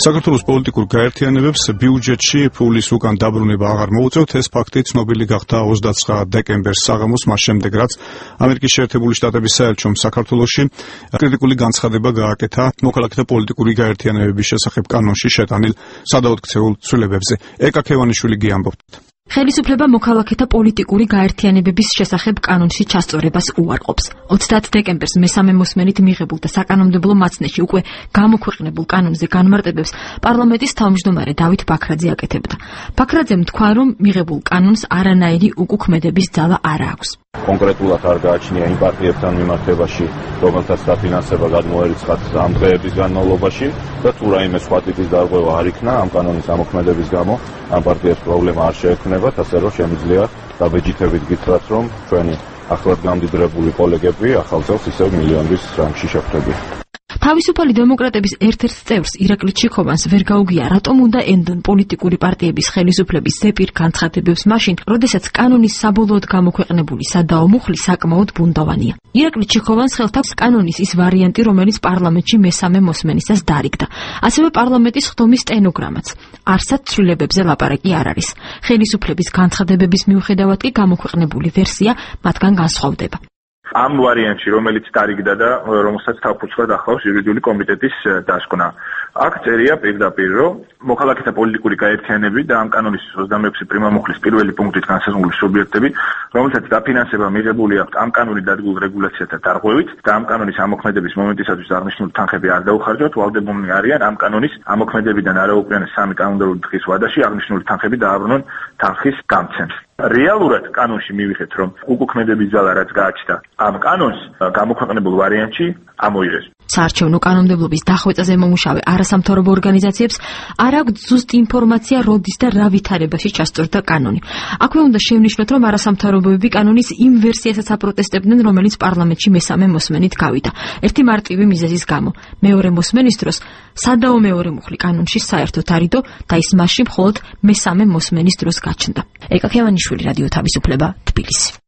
საქართველოს პოლიტიკურ გაერთიანებებს ბიუჯეტში ფულის უკან დაბრუნება აღარ მოუწევთ. ეს ფაქტი ცნობილი გახდა 29 დეკემბერს საღამოს, მას შემდეგ რაც ამერიკის შეერთებული შტატების საელჩომ საქართველოში კრიტიკული განცხადება გააკეთა მოქალაქეთა პოლიტიკური გაერთიანებების შესახებ კანონში შეტანილ სადაოთხცეულ ცვლილებებზე. ეკა ქევანიშვილი გიამბობთ. ხელისუფლება მოქალაქეთა პოლიტიკური გაერთიანებების შესახებ კანონში ჩასწორებას უარყოფს. 30 დეკემბერს მესამე მოსმენით მიღებულ და საკანონმდებლო მაცნეში უკვე გამოქვეყნებულ კანონზე განმარტებებს პარლამენტის თავმჯდომარე დავით ბაქრაძე აკეთებდა. ბაქრაძემ თქვა, რომ მიღებულ კანონს არანაირი უკუქმედების ძალა არ აქვს. კონკრეტულად არ გააჩნია იმ პარტიებთან მიმართებაში, რომელთაც დაფინანსება გადმოერიცხათ ამ დღეების განმავლობაში და თუ რაიმე სხვა ტიპის დარღვევა არ იქნა ამ კანონის ამოქმედების გამო, ამ პარტიებს პრობლემა არ შეექმნებათ, ასე რომ შემიძლია დაბეჯითებით გითხრათ, რომ ჩვენი ახლად გამდიდრებული კოლეგები ახალ წელს ისევ მილიონის რანგში შეხვდებიან. თავისუფალი დემოკრატების ერთ-ერთ წევრს ირაკლი ჩიქოვანს ვერ გაუგია, რატომ უნდა ენდონ პოლიტიკური პარტიების ხელისუფლების ზეპირ განცხადებებს მაშინ, როდესაც კანონის საბოლოოდ გამოქვეყნებული სადაო მუხლი საკმაოდ ბუნდოვანია. ირაკლი ჩიქოვანს ხელთავს კანონის ის ვარიანტი, რომელიც პარლამენტში მესამე მოსმენისას დარიგდა. ასევე პარლამენტის ხდომის სტენოგრამაც. არსად ცვლილებებზე ლაპარაკი არ არის. ხელისუფლების განცხადებების მიუხედავად კი გამოქვეყნებული ვერსია მათგან განსხვავდება. ამ ვარიანტში, რომელიც დარიგდა და რომელსაც თავფუძვლად ახლავს იურიდიული კომიტეტის დასკვნა. აქ წერია პირდაპირ, რომ მოქალაქეთა პოლიტიკური გაერთიანები და ამ კანონის 26 პრიმა მუხლის პირველი პუნქტით განსაზღვრული სუბიექტები, რომელთაც დაფინანსება მიღებული აქვთ ამ კანონით დადგმულ რეგულაციათა დარღვევით და ამ კანონის ამოქმედების მომენტისათვის აღნიშნული თანხები არ დაუხარჯავთ, ვალდებულნი არიან ამ კანონის ამოქმედებიდან არაუკლიანეს 3 კალენდარული დღის ვადაში აღნიშნული თანხები დააბრუნონ თანხის გამცემს. რეალურად კანონში მივიხეთ, რომ უკუქმედების ძალა რაც გააჩნდა ამ კანონს გამოქვეყნებულ ვარიანტში ამოიღეს. საარჩევნო კანონმდებლობის დახვეწაზე მომუშავე არასამთავრობო ორგანიზაციებს არ აქვთ ზუსტი ინფორმაცია, როდის და რა ვითარებაში ჩასწორდა კანონი. აქვე უნდა შევნიშნოთ, რომ არასამთავრობოები კანონის იმ ვერსიასაც აპროტესტებდნენ, რომელიც პარლამენტში მესამე მოსმენით გავიდა. ერთი მარტივი მიზეზის გამო. მეორე მოსმენის დროს სადაო მეორე მუხლი კანონში საერთოდ არიდო და ის მასში მხოლოდ მესამე მოსმენის დროს გაჩნდა. ეკა ქევანიშვილი, რადიო თავისუფლება, თბილისი.